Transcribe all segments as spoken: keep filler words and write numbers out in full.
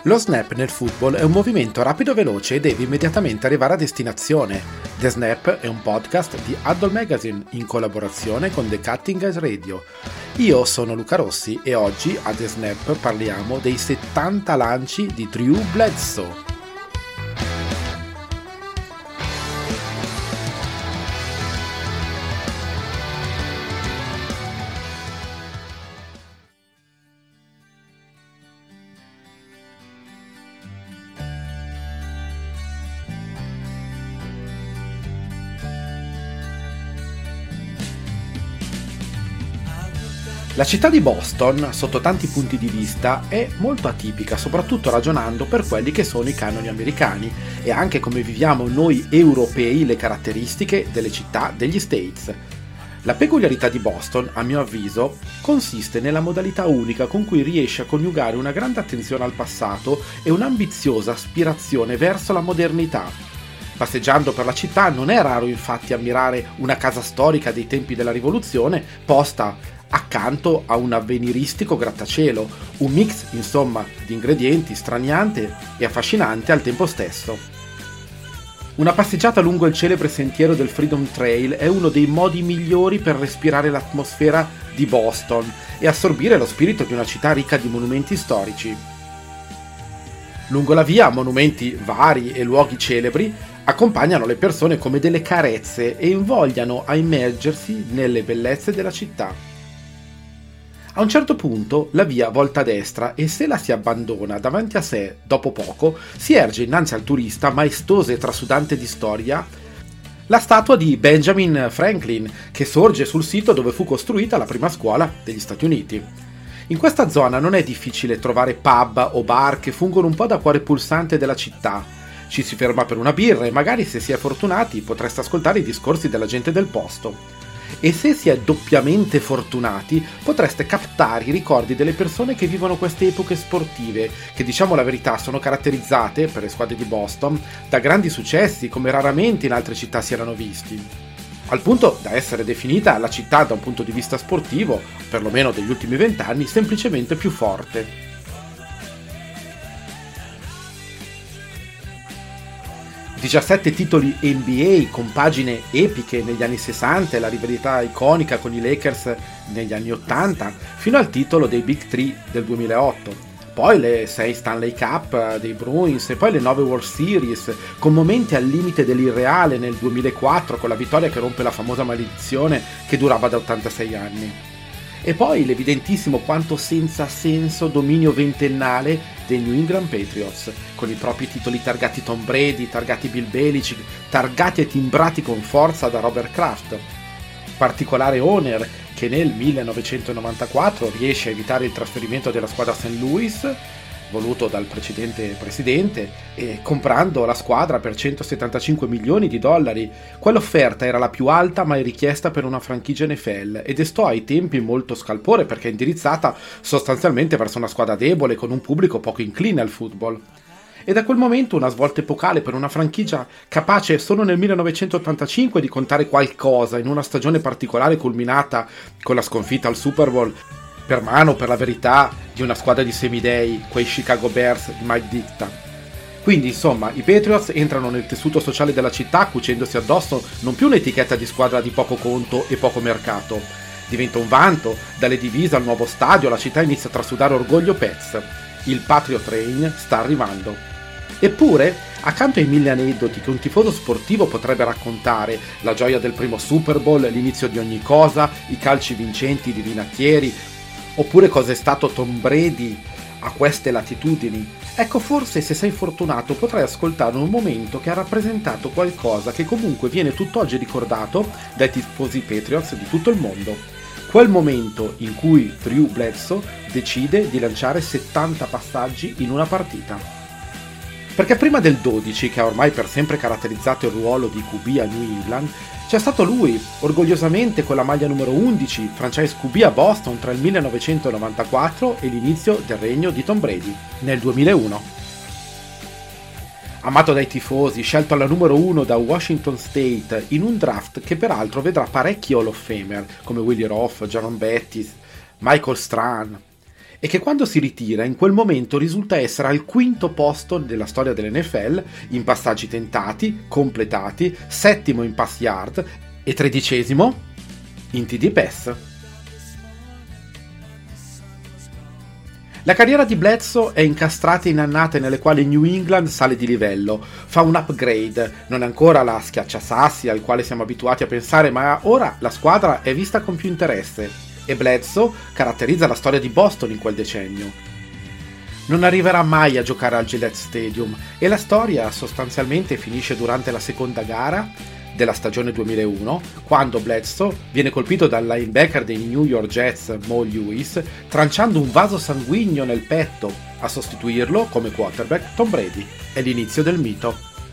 Lo snap nel football è un movimento rapido e veloce e deve immediatamente arrivare a destinazione. The Snap è un podcast di Huddle Magazine in collaborazione con The Cutting Edge Radio. Io sono Luca Rossi e oggi a The Snap parliamo dei settanta lanci di Drew Bledsoe. La città di Boston, sotto tanti punti di vista, è molto atipica, soprattutto ragionando per quelli che sono i canoni americani e anche come viviamo noi europei le caratteristiche delle città degli States. La peculiarità di Boston, a mio avviso, consiste nella modalità unica con cui riesce a coniugare una grande attenzione al passato e un'ambiziosa aspirazione verso la modernità. Passeggiando per la città non è raro infatti ammirare una casa storica dei tempi della rivoluzione posta accanto a un avveniristico grattacielo, un mix insomma di ingredienti straniante e affascinante al tempo stesso. Una passeggiata lungo il celebre sentiero del Freedom Trail è uno dei modi migliori per respirare l'atmosfera di Boston e assorbire lo spirito di una città ricca di monumenti storici. Lungo la via monumenti vari e luoghi celebri accompagnano le persone come delle carezze e invogliano a immergersi nelle bellezze della città. A un certo punto la via volta a destra e se la si abbandona davanti a sé dopo poco si erge innanzi al turista maestosa e trasudante di storia la statua di Benjamin Franklin che sorge sul sito dove fu costruita la prima scuola degli Stati Uniti. In questa zona non è difficile trovare pub o bar che fungono un po' da cuore pulsante della città. Ci si ferma per una birra e magari se si è fortunati potreste ascoltare i discorsi della gente del posto. E se si è doppiamente fortunati potreste captare i ricordi delle persone che vivono queste epoche sportive che, diciamo la verità, sono caratterizzate, per le squadre di Boston, da grandi successi come raramente in altre città si erano visti, al punto da essere definita la città da un punto di vista sportivo, perlomeno degli ultimi vent'anni, semplicemente più forte. diciassette titoli N B A con pagine epiche negli anni sessanta e la rivalità iconica con i Lakers negli anni ottanta, fino al titolo dei Big Three del duemilaotto. Poi le sei Stanley Cup dei Bruins e poi le nove World Series, con momenti al limite dell'irreale nel duemilaquattro con la vittoria che rompe la famosa maledizione che durava da ottantasei anni. E poi l'evidentissimo quanto senza senso dominio ventennale dei New England Patriots, con i propri titoli targati Tom Brady, targati Bill Belichick, targati e timbrati con forza da Robert Kraft. Particolare owner che nel millenovecentonovantaquattro riesce a evitare il trasferimento della squadra a Saint Louis, voluto dal precedente presidente, e comprando la squadra per centosettantacinque milioni di dollari. Quell'offerta era la più alta mai richiesta per una franchigia N F L e destò ai tempi molto scalpore perché è indirizzata sostanzialmente verso una squadra debole con un pubblico poco incline al football. E da quel momento una svolta epocale per una franchigia capace solo nel millenovecentottantacinque di contare qualcosa in una stagione particolare culminata con la sconfitta al Super Bowl, per mano, per la verità, di una squadra di semidei, quei Chicago Bears di Mike Ditka. Quindi, insomma, i Patriots entrano nel tessuto sociale della città cucendosi addosso non più un'etichetta di squadra di poco conto e poco mercato. Diventa un vanto, dalle divise al nuovo stadio la città inizia a trasudare orgoglio Pets. Il Patriot Train sta arrivando. Eppure, accanto ai mille aneddoti che un tifoso sportivo potrebbe raccontare, la gioia del primo Super Bowl, l'inizio di ogni cosa, i calci vincenti di Vinatieri, oppure cos'è stato Tom Brady a queste latitudini, ecco forse se sei fortunato potrai ascoltare un momento che ha rappresentato qualcosa che comunque viene tutt'oggi ricordato dai tifosi Patriots di tutto il mondo. Quel momento in cui Drew Bledsoe decide di lanciare settanta passaggi in una partita. Perché prima del dodici, che ha ormai per sempre caratterizzato il ruolo di Q B a New England, c'è stato lui, orgogliosamente con la maglia numero undici, franchise Q B a Boston tra il millenovecentonovantaquattro e l'inizio del regno di Tom Brady, nel duemilauno. Amato dai tifosi, scelto alla numero uno da Washington State in un draft che peraltro vedrà parecchi Hall of Famer, come Willie Roth, Jaron Bettis, Michael Strahan, e che quando si ritira in quel momento risulta essere al quinto posto della storia dell'N F L in passaggi tentati, completati, settimo in pass yard e tredicesimo in T D pass. La carriera di Bledsoe è incastrata in annate nelle quali New England sale di livello, fa un upgrade, non è ancora la schiacciasassi al quale siamo abituati a pensare, ma ora la squadra è vista con più interesse e Bledsoe caratterizza la storia di Boston in quel decennio. Non arriverà mai a giocare al Gillette Stadium e la storia sostanzialmente finisce durante la seconda gara della stagione duemilauno, quando Bledsoe viene colpito dal linebacker dei New York Jets Mo Lewis, tranciando un vaso sanguigno nel petto. A sostituirlo, come quarterback, Tom Brady. È l'inizio del mito.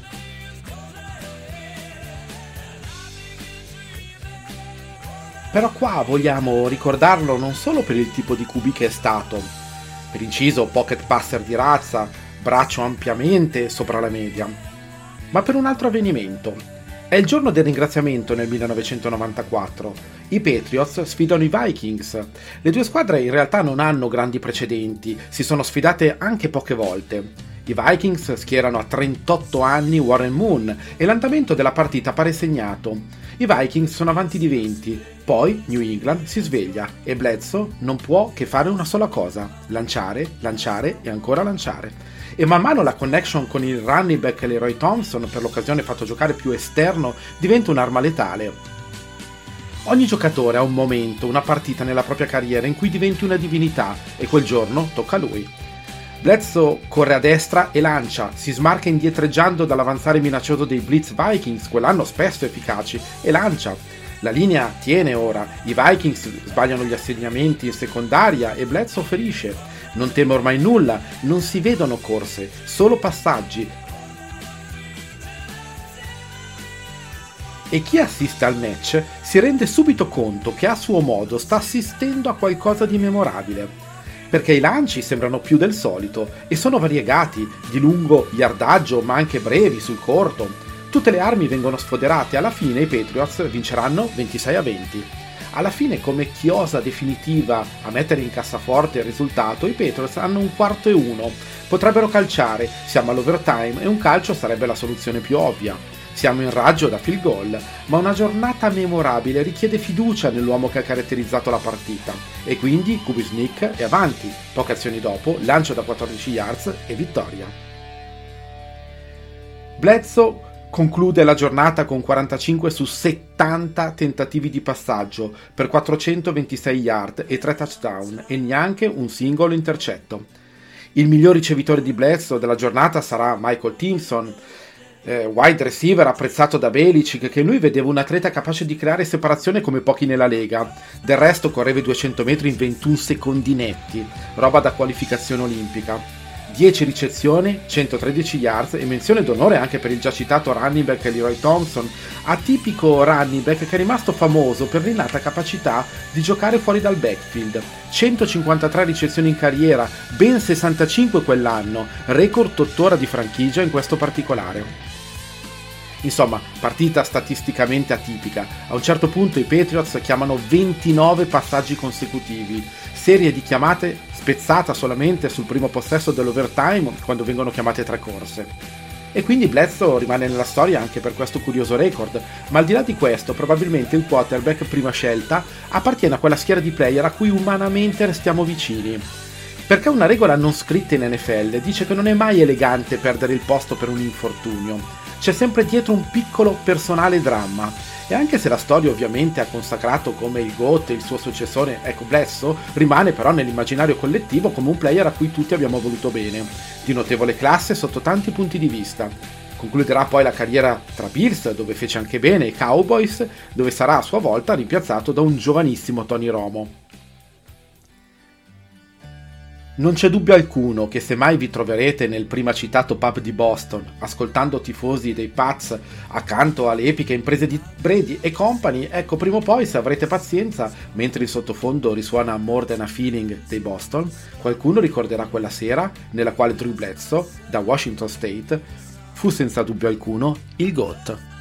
Però qua vogliamo ricordarlo non solo per il tipo di Q B che è stato, per inciso pocket passer di razza, braccio ampiamente sopra la media, ma per un altro avvenimento. È il giorno del ringraziamento nel millenovecentonovantaquattro. I Patriots sfidano i Vikings. Le due squadre in realtà non hanno grandi precedenti, si sono sfidate anche poche volte. I Vikings schierano a trentotto anni Warren Moon e l'andamento della partita pare segnato. I Vikings sono avanti di venti, poi New England si sveglia e Bledsoe non può che fare una sola cosa: lanciare, lanciare e ancora lanciare. E man mano la connection con il running back Leroy Thompson, per l'occasione fatto giocare più esterno, diventa un'arma letale. Ogni giocatore ha un momento, una partita nella propria carriera in cui diventi una divinità e quel giorno tocca a lui. Bledsoe corre a destra e lancia, si smarca indietreggiando dall'avanzare minaccioso dei Blitz Vikings, quell'anno spesso efficaci, e lancia. La linea tiene ora, i Vikings sbagliano gli assegnamenti in secondaria e Bledsoe ferisce. Non teme ormai nulla, non si vedono corse, solo passaggi. E chi assiste al match si rende subito conto che a suo modo sta assistendo a qualcosa di memorabile, perché i lanci sembrano più del solito e sono variegati, di lungo yardaggio ma anche brevi sul corto. Tutte le armi vengono sfoderate e alla fine i Patriots vinceranno ventisei a venti. Alla fine, come chiosa definitiva a mettere in cassaforte il risultato, i Patriots hanno un quarto e uno. Potrebbero calciare, siamo all'overtime e un calcio sarebbe la soluzione più ovvia. Siamo in raggio da field goal, ma una giornata memorabile richiede fiducia nell'uomo che ha caratterizzato la partita. E quindi Kubisnik è avanti, poche azioni dopo, lancio da quattordici yards e vittoria. Bledsoe conclude la giornata con quarantacinque su settanta tentativi di passaggio per quattrocentoventisei yard e tre touchdown e neanche un singolo intercetto. Il miglior ricevitore di Bledsoe della giornata sarà Michael Thompson, eh, wide receiver apprezzato da Belichick, che lui vedeva un atleta capace di creare separazione come pochi nella Lega. Del resto correva i duecento metri in ventuno secondi netti, roba da qualificazione olimpica. dieci ricezioni, centotredici yards e menzione d'onore anche per il già citato running back Leroy Thompson, atipico running back che è rimasto famoso per l'innata capacità di giocare fuori dal backfield. centocinquantatré ricezioni in carriera, ben sessantacinque quell'anno, record tuttora di franchigia in questo particolare. Insomma, partita statisticamente atipica. A un certo punto i Patriots chiamano ventinove passaggi consecutivi, serie di chiamate spezzata solamente sul primo possesso dell'overtime quando vengono chiamate tre corse. E quindi Bledsoe rimane nella storia anche per questo curioso record, ma al di là di questo probabilmente il quarterback prima scelta appartiene a quella schiera di player a cui umanamente restiamo vicini. Perché una regola non scritta in N F L dice che non è mai elegante perdere il posto per un infortunio. C'è sempre dietro un piccolo personale dramma. E anche se la storia ovviamente ha consacrato come il GOAT e il suo successore, ecco Bledsoe, rimane però nell'immaginario collettivo come un player a cui tutti abbiamo voluto bene, di notevole classe sotto tanti punti di vista. Concluderà poi la carriera tra Bills, dove fece anche bene, e Cowboys, dove sarà a sua volta rimpiazzato da un giovanissimo Tony Romo. Non c'è dubbio alcuno che se mai vi troverete nel prima citato pub di Boston, ascoltando tifosi dei Pats accanto alle epiche imprese di Brady e company, ecco prima o poi, se avrete pazienza, mentre in sottofondo risuona More Than a Feeling dei Boston, qualcuno ricorderà quella sera nella quale Drew Bledsoe, da Washington State, fu senza dubbio alcuno il GOAT.